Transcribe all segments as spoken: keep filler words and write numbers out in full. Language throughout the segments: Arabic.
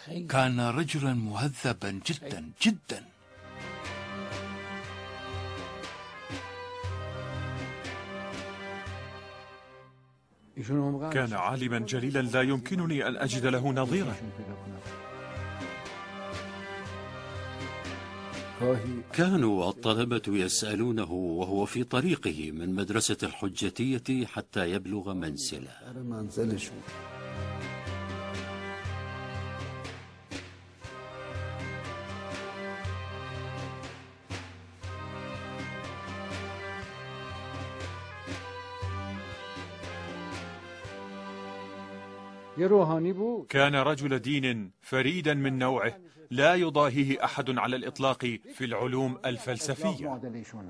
كان رجلا مهذبا جدا جدا. كان عالما جليلا لا يمكنني أن أجد له نظيرا. كانوا الطلبة يسألونه وهو في طريقه من مدرسة الحجتية حتى يبلغ منزله. كان رجل دين فريدا من نوعه لا يضاهيه أحد على الإطلاق في العلوم الفلسفية.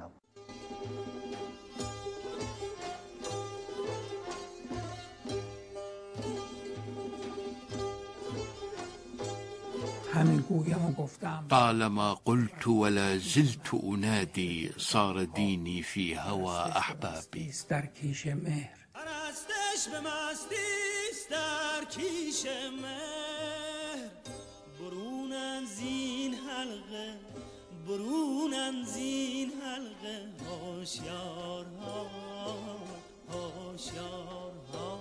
طالما قلت ولا زلت أنادي صار ديني في هوى أحبابي. در کیش مهر برونن زین حلقه برونن زین حلقه هوشیارها هوشیارها.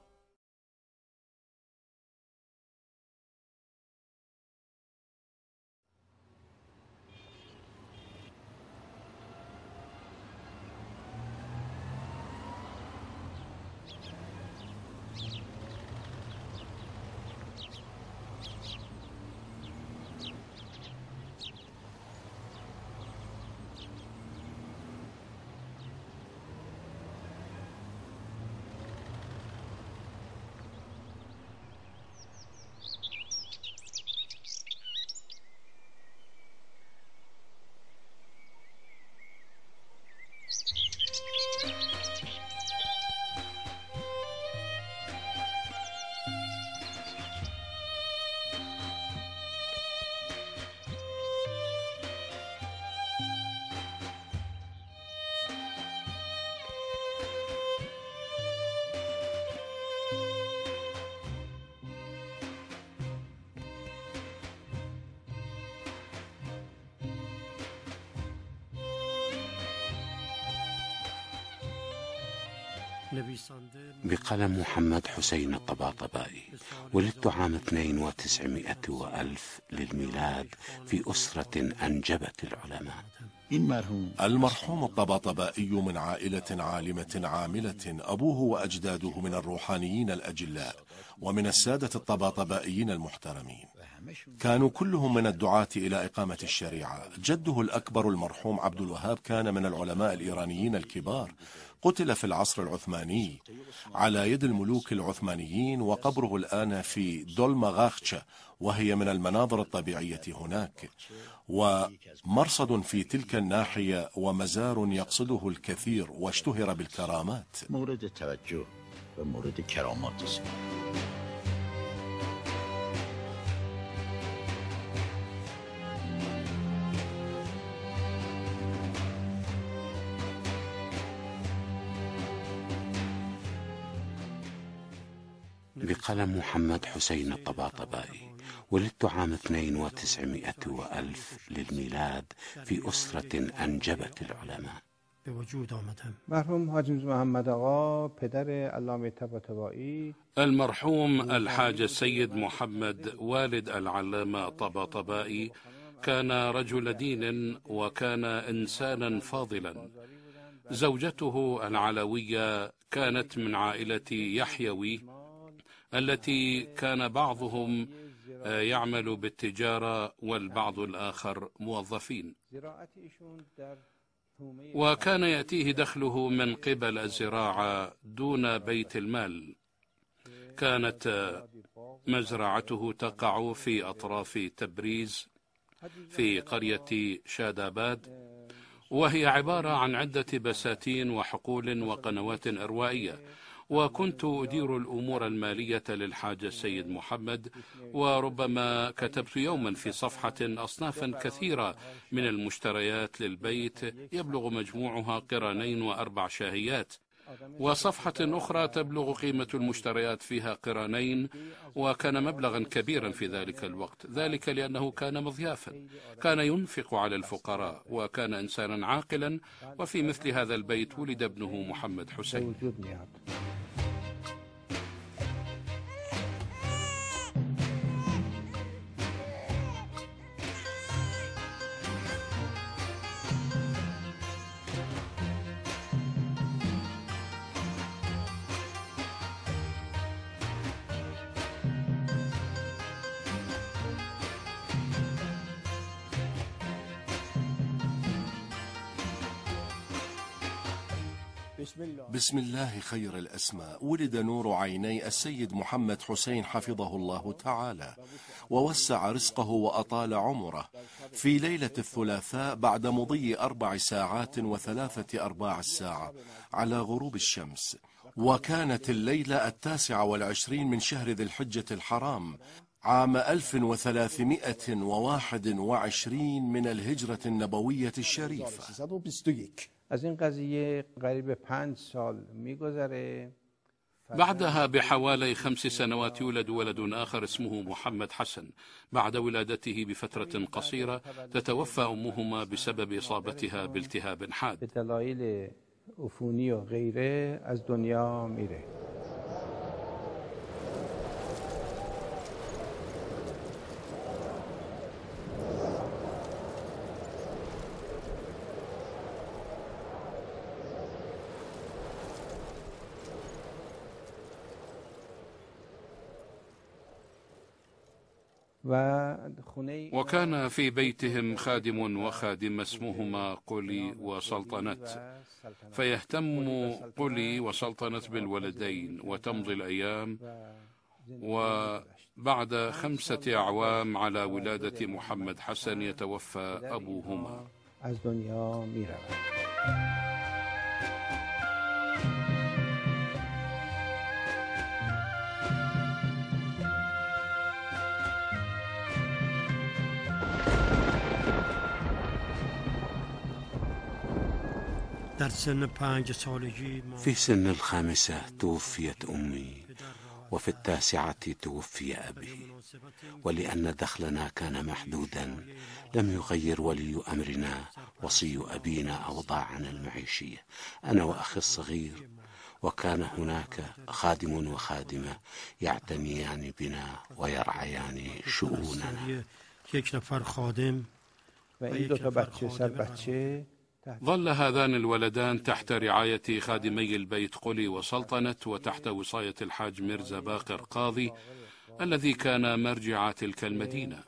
بقلم محمد حسين الطباطبائي. ولدت عام اثنين وتسعمائة وألف للميلاد في أسرة أنجبت العلماء. المرحوم الطباطبائي من عائلة عالمة عاملة، أبوه وأجداده من الروحانيين الأجلاء ومن السادة الطباطبائيين المحترمين، كانوا كلهم من الدعاة إلى إقامة الشريعة. جده الأكبر المرحوم عبد الوهاب كان من العلماء الإيرانيين الكبار، قتل في العصر العثماني على يد الملوك العثمانيين، وقبره الآن في دولماغاخشا، وهي من المناظر الطبيعية هناك، ومرصد في تلك الناحية، ومزار يقصده الكثير واشتهر بالكرامات. مورد توجه ومورد كرامات. بقلم محمد حسين الطباطبائي. ولدت عام اثنين وتسعمائة وألف للميلاد في أسرة أنجبت العلماء. به وجود آمدم. مرحوم حاج محمد آقا پدر علامه طباطبایی. المرحوم الحاج السيد محمد والد العلامة طباطبائي كان رجل دين وكان إنسانا فاضلا. زوجته العلوية كانت من عائلة يحيوي التي كان بعضهم يعمل بالتجارة والبعض الآخر موظفين، وكان يأتيه دخله من قبل الزراعة دون بيت المال. كانت مزرعته تقع في أطراف تبريز في قرية شاداباد، وهي عبارة عن عدة بساتين وحقول وقنوات إروائية. وكنت أدير الأمور المالية للحاج السيد محمد، وربما كتبت يوما في صفحة أصنافا كثيرة من المشتريات للبيت يبلغ مجموعها قرانين وأربع شاهيات. وصفحة أخرى تبلغ قيمة المشتريات فيها قرانين، وكان مبلغا كبيرا في ذلك الوقت، ذلك لأنه كان مضيافا، كان ينفق على الفقراء، وكان إنسانا عاقلا. وفي مثل هذا البيت ولد ابنه محمد حسين. بسم الله خير الأسماء. ولد نور عيني السيد محمد حسين حفظه الله تعالى، ووسع رزقه وأطال عمره في ليلة الثلاثاء بعد مضي أربع ساعات وثلاثة أرباع الساعة على غروب الشمس، وكانت الليلة التاسعة والعشرين من شهر ذي الحجة الحرام عام ألف وثلاثمائة وواحد وعشرين من الهجرة النبوية الشريفة. از این قضیه قریب پنج سال میگذره. بعدها بحوالي خمس سنوات يولد ولد آخر اسمه محمد حسن. بعد ولادته بفترة قصيرة تتوفى أمهما بسبب إصابتها بالتهاب حاد. به دلایل عفونی و غیره از دنیا میره. وكان في بيتهم خادم وخادمة اسمهما قلي وسلطنة، فيهتم قلي وسلطنة بالولدين، وتمضي الأيام، وبعد خمسة أعوام على ولادة محمد حسن يتوفى أبوهما. في سن الخامسة توفيت أمي، وفي التاسعة توفي أبي، ولأن دخلنا كان محدودا لم يغير ولي أمرنا وصي أبينا أوضاعنا المعيشية أنا وأخي الصغير، وكان هناك خادم وخادمة يعتنيان بنا ويرعيان شؤوننا. ظل هذان الولدان تحت رعاية خادمي البيت قلي وسلطنة، وتحت وصاية الحاج مرزا باقر قاضي الذي كان مرجع تلك المدينة.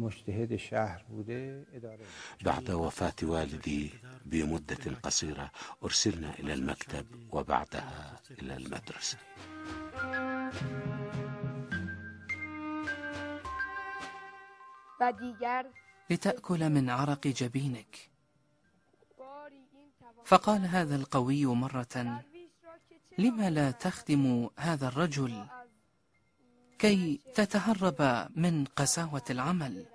بعد وفاة والدي بمدة قصيرة أرسلنا إلى المكتب، وبعدها إلى المدرسة. لتأكل من عرق جبينك. فقال هذا القوي مرة: لما لا تخدم هذا الرجل كي تتهرب من قساوة العمل؟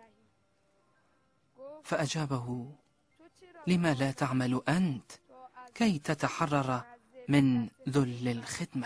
فأجابه: لما لا تعمل أنت كي تتحرر من ذل الخدمة؟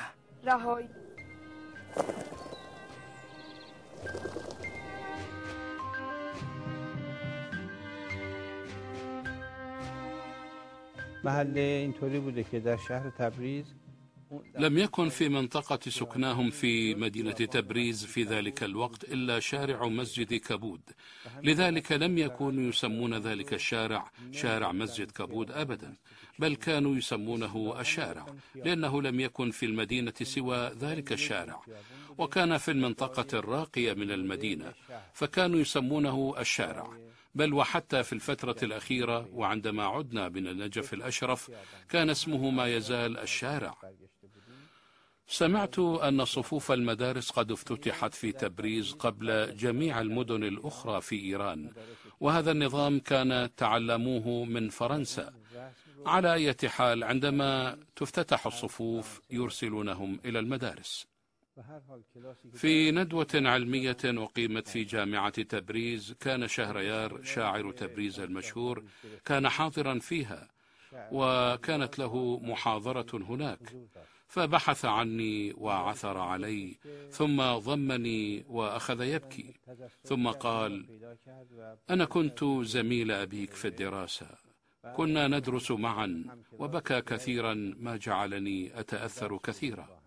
محل اینطوری بوده که در شهر تبریز لم يكن في منطقة سكناهم في مدينة تبريز في ذلك الوقت إلا شارع مسجد كبود، لذلك لم يكونوا يسمون ذلك الشارع شارع مسجد كبود أبدا، بل كانوا يسمونه الشارع، لأنه لم يكن في المدينة سوى ذلك الشارع، وكان في المنطقة الراقية من المدينة، فكانوا يسمونه الشارع. بل وحتى في الفترة الأخيرة وعندما عدنا من النجف الأشرف كان اسمه ما يزال الشارع. سمعت أن صفوف المدارس قد افتتحت في تبريز قبل جميع المدن الأخرى في إيران، وهذا النظام كان تعلموه من فرنسا. على أي حال عندما تفتتح الصفوف يرسلونهم إلى المدارس. في ندوة علمية أقيمت في جامعة تبريز كان شهريار شاعر تبريز المشهور كان حاضرا فيها، وكانت له محاضرة هناك، فبحث عني وعثر علي، ثم ضمني وأخذ يبكي، ثم قال: أنا كنت زميل أبيك في الدراسة، كنا ندرس معا، وبكى كثيرا ما جعلني أتأثر كثيرا.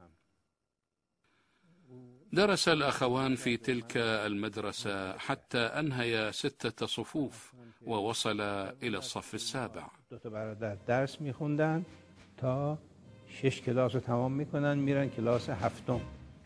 درس الأخوان في تلك المدرسة حتى أنهيا ستة صفوف ووصل إلى الصف السابع. درس میخوندن تا شش کلاس رو تمام میکنن، میرن کلاس هفتم.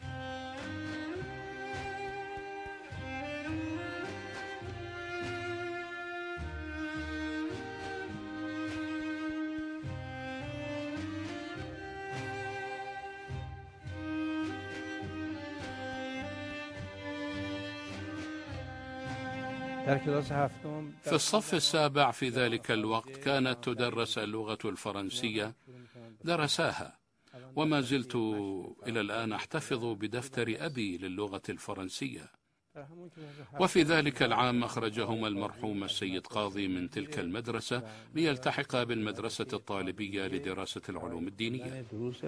في الصف السابع في ذلك الوقت كانت تدرس اللغة الفرنسية، درساها، وما زلت إلى الآن أحتفظ بدفتر أبي للغة الفرنسية. وفي ذلك العام أخرجهما المرحوم السيد قاضي من تلك المدرسة ليلتحق بالمدرسة الطالبية لدراسة العلوم الدينية.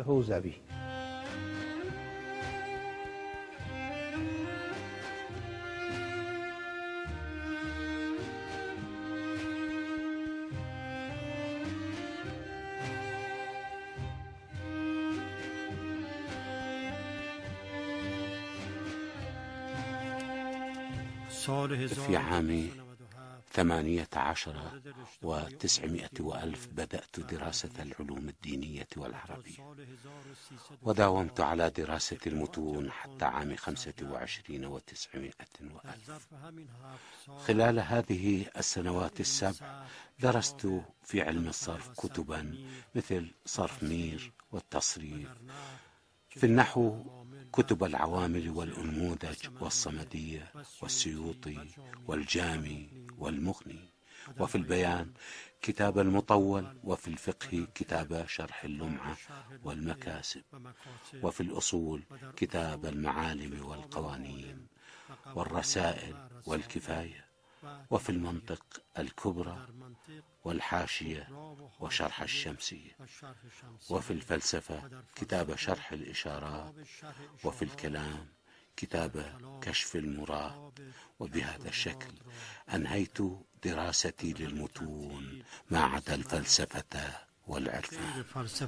في عام ثمانية عشر وتسعمائة وألف بدأت دراسة العلوم الدينية والعربية، وداومت على دراسة المتون حتى عام خمسة وعشرين وتسعمائة وألف. خلال هذه السنوات السبع درست في علم الصرف كتبا مثل صرف مير والتصريف، في النحو كتب العوامل والأنموذج والصمدية والسيوطي والجامي والمغني، وفي البيان كتاب المطول، وفي الفقه كتاب شرح اللمعة والمكاسب، وفي الأصول كتاب المعالم والقوانين والرسائل والكفاية، وفي المنطق الكبرى والحاشية وشرح الشمسية، وفي الفلسفة كتاب شرح الإشارات، وفي الكلام كتاب كشف المراد. وبهذا الشكل أنهيت دراستي للمتون ما عدا الفلسفة والعرفان.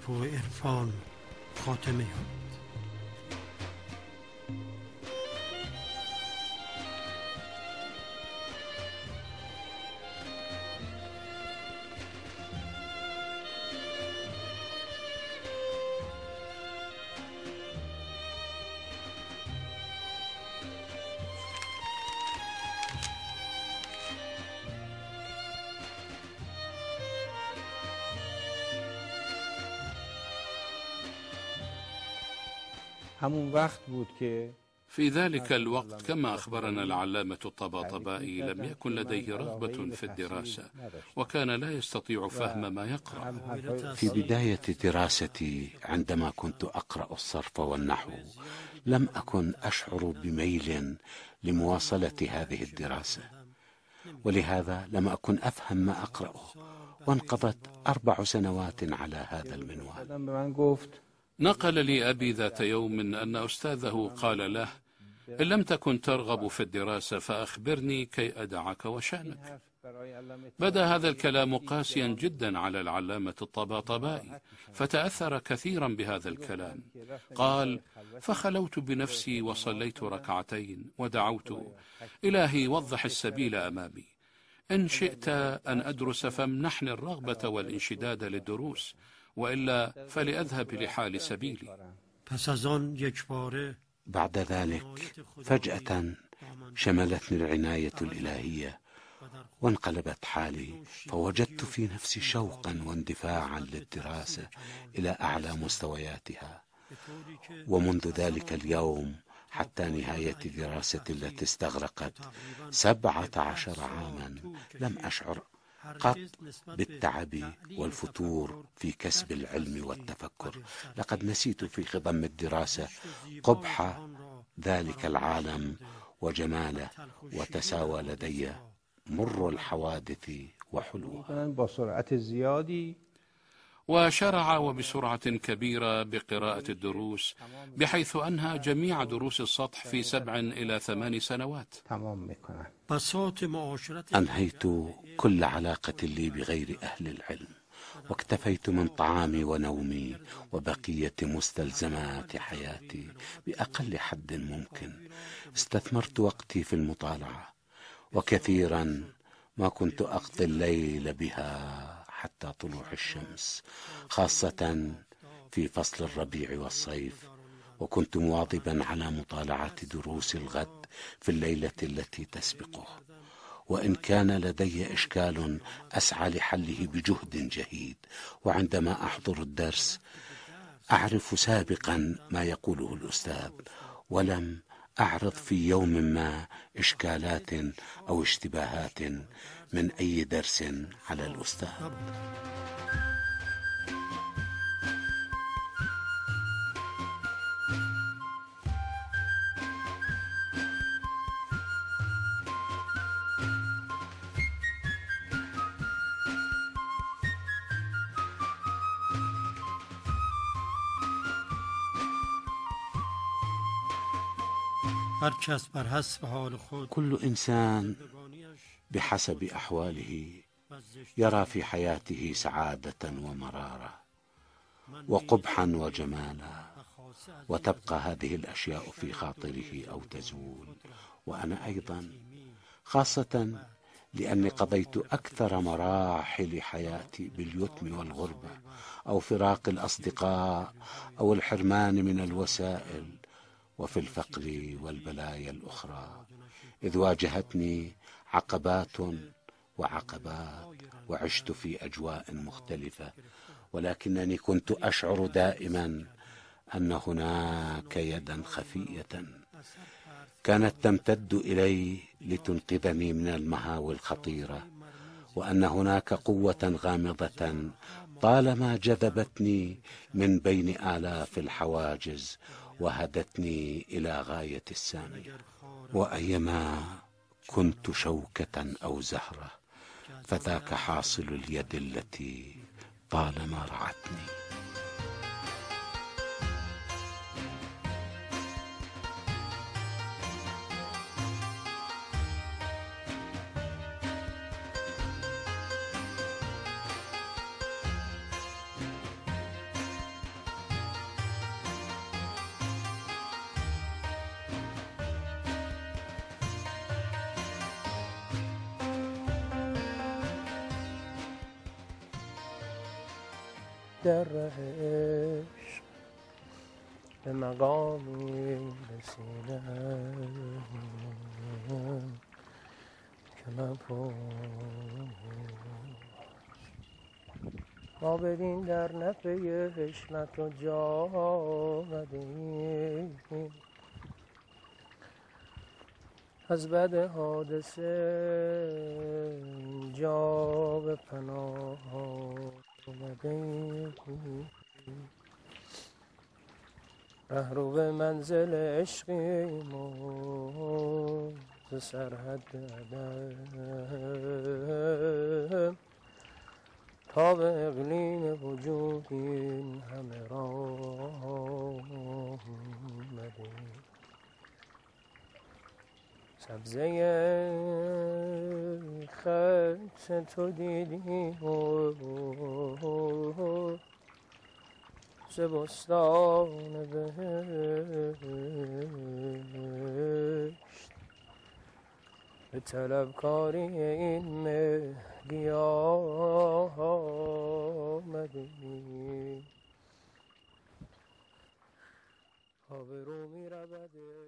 همون وقت بود که في ذلك الوقت كما أخبرنا العلامة الطباطبائي لم يكن لديه رغبة في الدراسة، وكان لا يستطيع فهم ما يقرأ. في بداية دراستي عندما كنت أقرأ الصرف والنحو لم أكن أشعر بميل لمواصلة هذه الدراسة، ولهذا لم أكن أفهم ما أقرأه، وانقضت أربع سنوات على هذا المنوال. نقل لي أبي ذات يوم أن أستاذه قال له: إن لم تكن ترغب في الدراسة فأخبرني كي أدعك وشأنك. بدا هذا الكلام قاسيا جدا على العلامة الطباطبائي، فتأثر كثيرا بهذا الكلام. قال: فخلوت بنفسي وصليت ركعتين ودعوت: إلهي وضح السبيل أمامي، إن شئت أن أدرس فامنحني الرغبة والانشداد للدروس، وإلا فلأذهب لحال سبيلي. بعد ذلك فجأة شملتني العناية الإلهية وانقلبت حالي، فوجدت في نفسي شوقا واندفاعا للدراسة إلى أعلى مستوياتها. ومنذ ذلك اليوم حتى نهاية دراستي التي استغرقت سبعة عشر عاما لم أشعر قط بالتعب والفتور في كسب العلم والتفكر. لقد نسيت في خضم الدراسة قبح ذلك العالم وجماله، وتساوى لدي مر الحوادث وحلوها. وشرع وبسرعة كبيرة بقراءة الدروس، بحيث أنهى جميع دروس السطح في سبع إلى ثمان سنوات. أنهيت كل علاقة لي بغير أهل العلم، واكتفيت من طعامي ونومي وبقية مستلزمات حياتي بأقل حد ممكن. استثمرت وقتي في المطالعة، وكثيرا ما كنت أقضي الليل بها حتى طلوع الشمس، خاصة في فصل الربيع والصيف، وكنت مواظبا على مطالعة دروس الغد في الليلة التي تسبقه. وإن كان لدي إشكال أسعى لحله بجهد جهيد، وعندما أحضر الدرس أعرف سابقا ما يقوله الأستاذ، ولم أعرض في يوم ما إشكالات أو اشتباهات من أي درس على الأستاذ. كل إنسان بحسب أحواله يرى في حياته سعادة ومرارة وقبحا وجمالا، وتبقى هذه الأشياء في خاطره أو تزول. وأنا أيضا، خاصة لأني قضيت أكثر مراحل حياتي باليتم والغربة أو فراق الأصدقاء أو الحرمان من الوسائل، وفي الفقر والبلايا الأخرى، إذ واجهتني عقبات وعقبات، وعشت في أجواء مختلفة، ولكنني كنت أشعر دائما أن هناك يدا خفية كانت تمتد إلي لتنقذني من المهاوي الخطيرة، وأن هناك قوة غامضة طالما جذبتني من بين آلاف الحواجز وهدتني إلى غاية السامية. وأيما كنت شوكة أو زهرة فذاك حاصل اليد التي طالما رعتني. در عشق به مقامی رسیدم که مباش ما بدین در نفع حشمت و جا آمدیم، از بد حادثه جا به پناه رهرو به منزل عشقیم و ز سرحد عدم تا به اقلیم وجود این همه را آمدیم. سبزه خط تو دیدیم ز بستان بهشت به طلبکاری این مه گیاه آمدیم. آبرو می رود.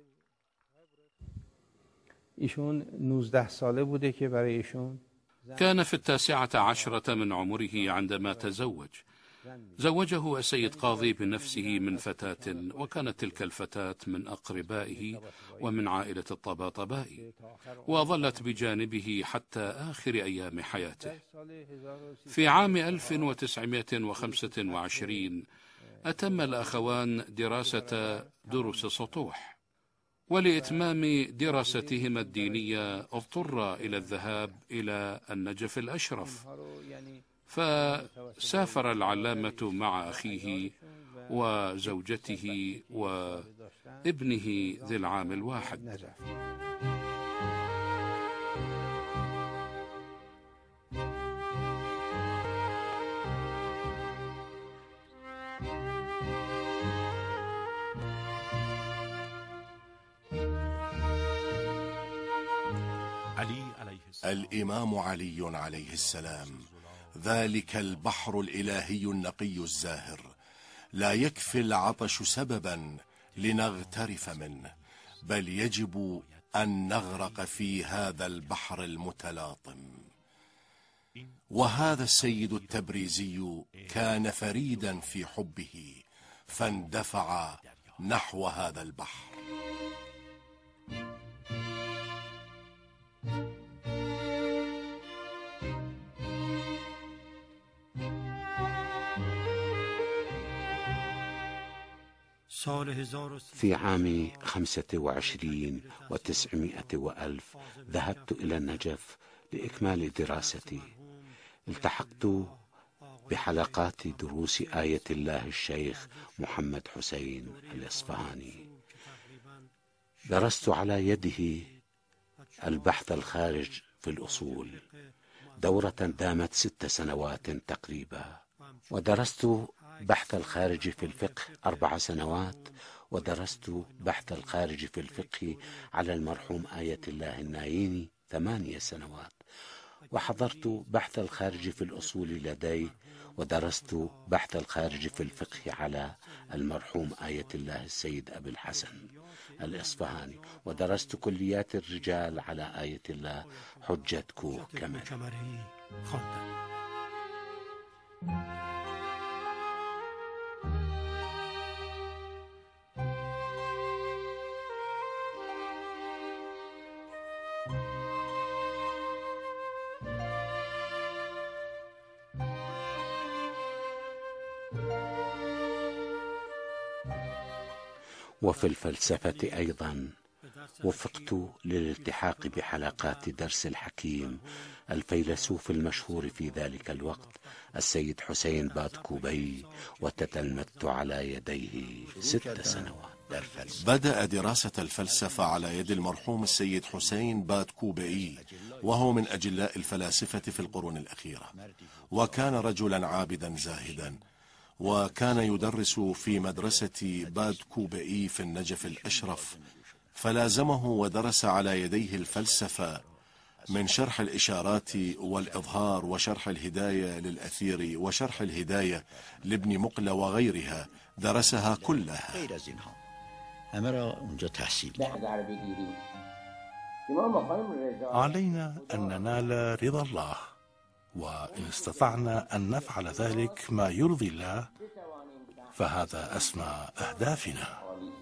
ایشون نوزده ساله بوده که برای ایشون كان في التاسعة عشرة من عمره عندما تزوج. زوجه السيد قاضي بنفسه من فتاة، وكانت تلك الفتاة من أقربائه ومن عائلة الطباطبائي، وظلت بجانبه حتى آخر أيام حياته. في عام ألف وتسعمائة وخمسة وعشرين أتم الأخوان دراسة دروس سطوح، ولإتمام دراستهما الدينية اضطر إلى الذهاب إلى النجف الأشرف، فسافر العلامة مع أخيه وزوجته وابنه ذي العام الواحد. الإمام علي عليه السلام: ذلك البحر الإلهي النقي الزاهر، لا يكفي العطش سببا لنغترف منه، بل يجب أن نغرق في هذا البحر المتلاطم. وهذا السيد التبريزي كان فريدا في حبه، فاندفع نحو هذا البحر. في عام خمسة وعشرين وتسعمائة وألف ذهبت إلى النجف لإكمال دراستي. التحقت بحلقات دروس آية الله الشيخ محمد حسين الإصفهاني. درست على يده البحث الخارج في الأصول، دورة دامت ست سنوات تقريبا، ودرست بحث الخارج في الفقه أربع سنوات، ودرست بحث الخارج في الفقه على المرحوم آية الله النايني ثمانية سنوات، وحضرت بحث الخارج في الأصول لديه، ودرست بحث الخارج في الفقه على المرحوم آية الله السيد أبي الحسن الإصفهاني، ودرست كليات الرجال على آية الله حجة كوه كمال. وفي الفلسفة أيضا وفقت للالتحاق بحلقات درس الحكيم الفيلسوف المشهور في ذلك الوقت السيد حسين بادكوبي، وتتلمذت على يديه ست سنوات. بدأ دراسة الفلسفة على يد المرحوم السيد حسين بادكوبي، وهو من أجلاء الفلاسفة في القرون الأخيرة، وكان رجلا عابدا زاهدا، وكان يدرس في مدرسة بادكوبي في النجف الأشرف، فلازمه ودرس على يديه الفلسفة من شرح الإشارات والإظهار، وشرح الهداية للأثير، وشرح الهداية لابن مقلة وغيرها، درسها كلها. علينا أن ننال رضا الله، وإن استطعنا أن نفعل ذلك ما يرضي الله فهذا أسمى أهدافنا.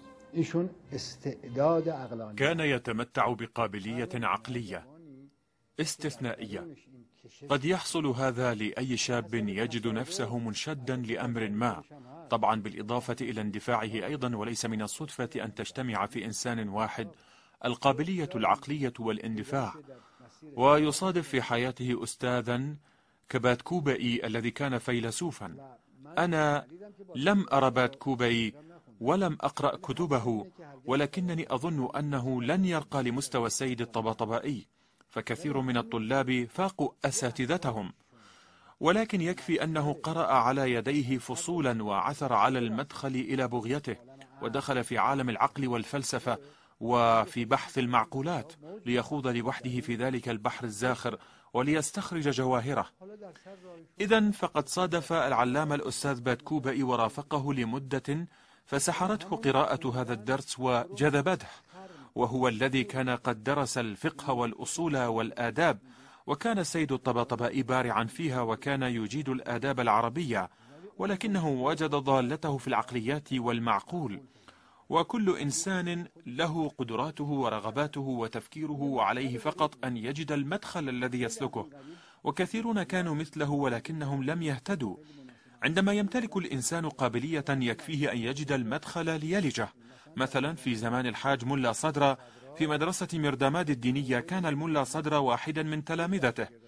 كان يتمتع بقابلية عقلية استثنائية. قد يحصل هذا لأي شاب يجد نفسه منشدا لأمر ما، طبعا بالإضافة إلى اندفاعه أيضا، وليس من الصدفة أن تجتمع في إنسان واحد القابلية العقلية والاندفاع. ويصادف في حياته أستاذا كبادكوبي الذي كان فيلسوفا. أنا لم أرى بادكوبي ولم أقرأ كتبه، ولكنني أظن أنه لن يرقى لمستوى السيد الطباطبائي، فكثير من الطلاب فاقوا أساتذتهم، ولكن يكفي أنه قرأ على يديه فصولا وعثر على المدخل إلى بغيته، ودخل في عالم العقل والفلسفة وفي بحث المعقولات ليخوض لوحده في ذلك البحر الزاخر وليستخرج جواهره. إذن فقد صادف العلامة الأستاذ بادكوبي ورافقه لمدة، فسحرته قراءة هذا الدرس وجذبته، وهو الذي كان قد درس الفقه والأصول والآداب، وكان السيد الطباطبائي بارعا فيها، وكان يجيد الآداب العربية، ولكنه وجد ضالته في العقليات والمعقول. وكل إنسان له قدراته ورغباته وتفكيره، وعليه فقط أن يجد المدخل الذي يسلكه، وكثيرون كانوا مثله ولكنهم لم يهتدوا. عندما يمتلك الإنسان قابلية يكفيه أن يجد المدخل ليلجه. مثلا في زمان الحاج ملا صدرة في مدرسة مرداماد الدينية، كان الملا صدرة واحدا من تلامذته،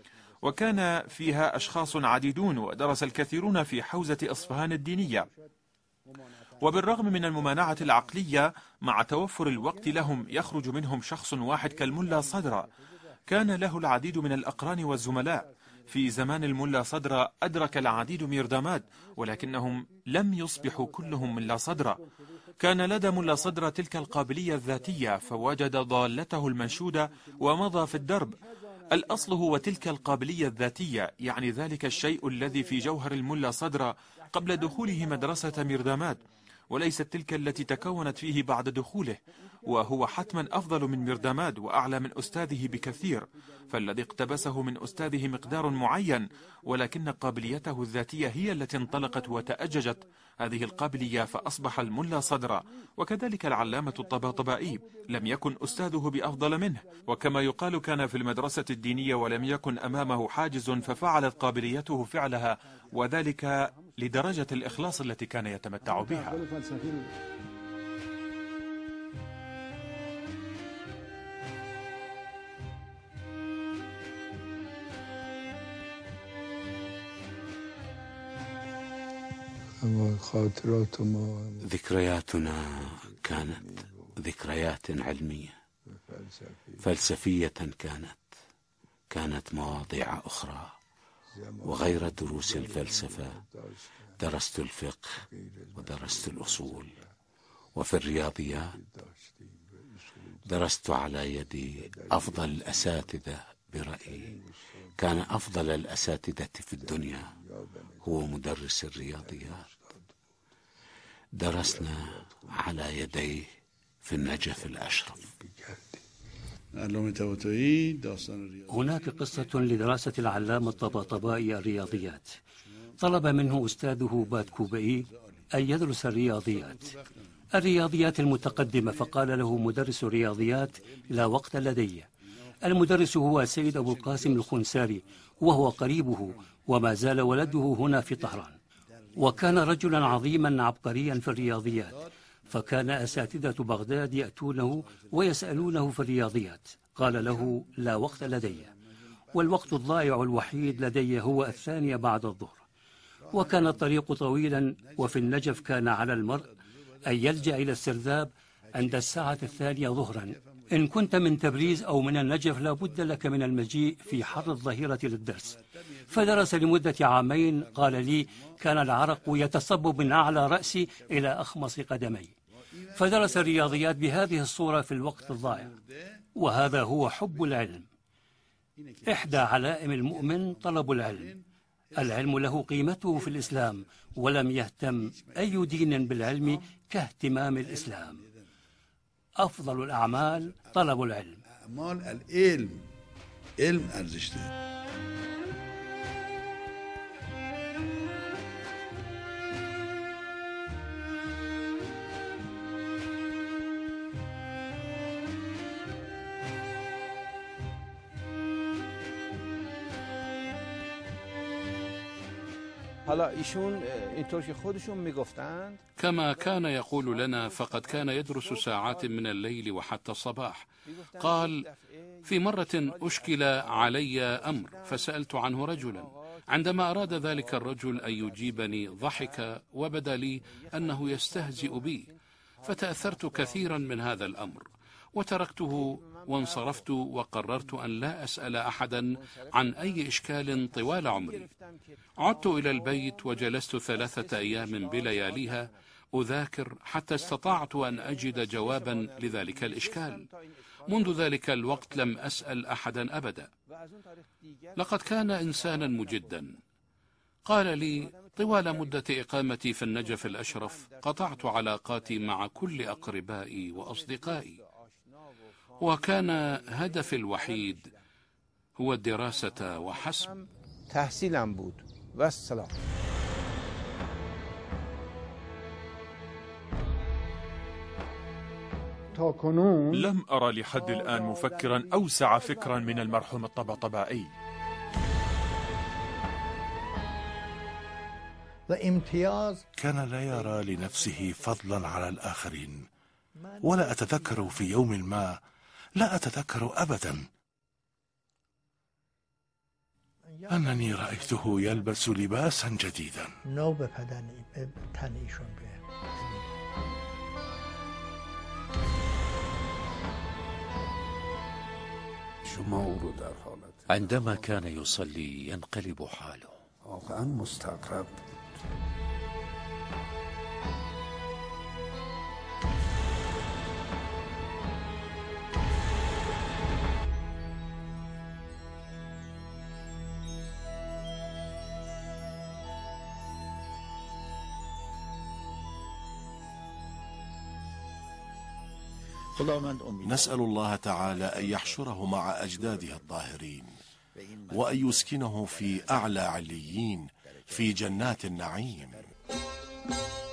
وكان فيها أشخاص عديدون، ودرس الكثيرون في حوزة إصفهان الدينية. وبالرغم من الممانعة العقلية مع توفر الوقت لهم يخرج منهم شخص واحد كالملا صدرة. كان له العديد من الأقران والزملاء. في زمان الملا صدرة أدرك العديد ميرداماد، ولكنهم لم يصبحوا كلهم ملا صدرة. كان لدى ملا صدرة تلك القابلية الذاتية، فوجد ضالته المنشودة ومضى في الدرب. الأصل هو تلك القابلية الذاتية، يعني ذلك الشيء الذي في جوهر الملا صدرة قبل دخوله مدرسة ميرداماد، وليست تلك التي تكونت فيه بعد دخوله. وهو حتما أفضل من ميرداماد وأعلى من أستاذه بكثير، فالذي اقتبسه من أستاذه مقدار معين، ولكن قابليته الذاتية هي التي انطلقت وتأججت هذه القابلية فأصبح الملا صدرة. وكذلك العلامة الطباطبائي لم يكن أستاذه بأفضل منه، وكما يقال كان في المدرسة الدينية ولم يكن أمامه حاجز ففعلت قابليته فعلها، وذلك لدرجة الإخلاص التي كان يتمتع بها. ذكرياتنا كانت ذكريات علمية فلسفية، كانت كانت مواضيع أخرى وغير دروس الفلسفة. درست الفقه ودرست الأصول، وفي الرياضيات درست على يد أفضل الأساتذة برأيي. كان أفضل الأساتذة في الدنيا هو مدرس الرياضيات. درسنا على يديه في النجف الأشرف. هناك قصة لدراسة العلامة الطباطبائي الرياضيات. طلب منه أستاذه باتكوبئي أن يدرس الرياضيات الرياضيات المتقدمة، فقال له مدرس الرياضيات: لا وقت لدي. المدرس هو السيد أبو القاسم الخنساري، وهو قريبه، وما زال ولده هنا في طهران. وكان رجلا عظيما عبقريا في الرياضيات، فكان أساتذة بغداد يأتونه ويسألونه في الرياضيات. قال له: لا وقت لدي، والوقت الضائع الوحيد لدي هو الثانية بعد الظهر. وكان الطريق طويلا، وفي النجف كان على المرء أن يلجأ إلى السرداب عند الساعة الثانية ظهرا. إن كنت من تبريز أو من النجف لا بد لك من المجيء في حر الظهيرة للدرس. فدرس لمدة عامين. قال لي: كان العرق يتصب من أعلى رأسي إلى أخمص قدمي. فدرس الرياضيات بهذه الصورة في الوقت الضائع، وهذا هو حب العلم. إحدى علائم المؤمن طلب العلم. العلم له قيمته في الإسلام، ولم يهتم أي دين بالعلم كاهتمام الإسلام. أفضل الأعمال طلب العلم. أعمال العلم علم ارزشته. حالا ایشون اینطور که خودشون میگفتند كما كان يقول لنا، فقد كان يدرس ساعات من الليل وحتى الصباح. قال: في مرة أشكل علي أمر فسألت عنه رجلا. عندما أراد ذلك الرجل أن يجيبني ضحك، وبدا لي أنه يستهزئ بي، فتأثرت كثيرا من هذا الأمر وتركته وانصرفت، وقررت أن لا أسأل أحدا عن أي إشكال طوال عمري. عدت إلى البيت وجلست ثلاثة أيام بلياليها أذاكر حتى استطعت أن أجد جوابا لذلك الإشكال. منذ ذلك الوقت لم أسأل أحدا أبدا. لقد كان إنسانا مجدا. قال لي: طوال مدة إقامتي في النجف الأشرف قطعت علاقاتي مع كل أقربائي وأصدقائي، وكان هدفي الوحيد هو الدراسة وحسب. تحصیلم بود و السلام. لم أرى لحد الآن مفكرا أوسع فكرا من المرحوم الطباطبائي. كان لا يرى لنفسه فضلا على الآخرين، ولا أتذكر في يوم ما، لا أتذكر أبدا أنني رأيته يلبس لباسا جديدا. نو به بدن به تن ایشون بیاد. عندما كان يصلي ينقلب حاله. نسأل الله تعالى أن يحشره مع أجداده الطاهرين وأن يسكنه في أعلى عليين في جنات النعيم.